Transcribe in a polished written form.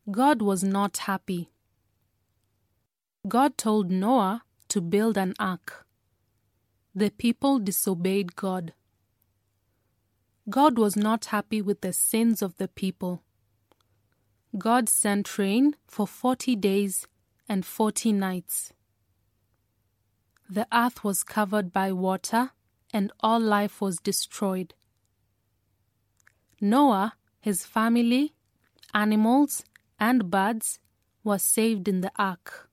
God was not happy. God told Noah to build an ark. The people disobeyed God. God was not happy with the sins of the people. God sent rain for 40 days and 40 nights. The earth was covered by water, and all life was destroyed. Noah, his family, animals, and birds were saved in the ark.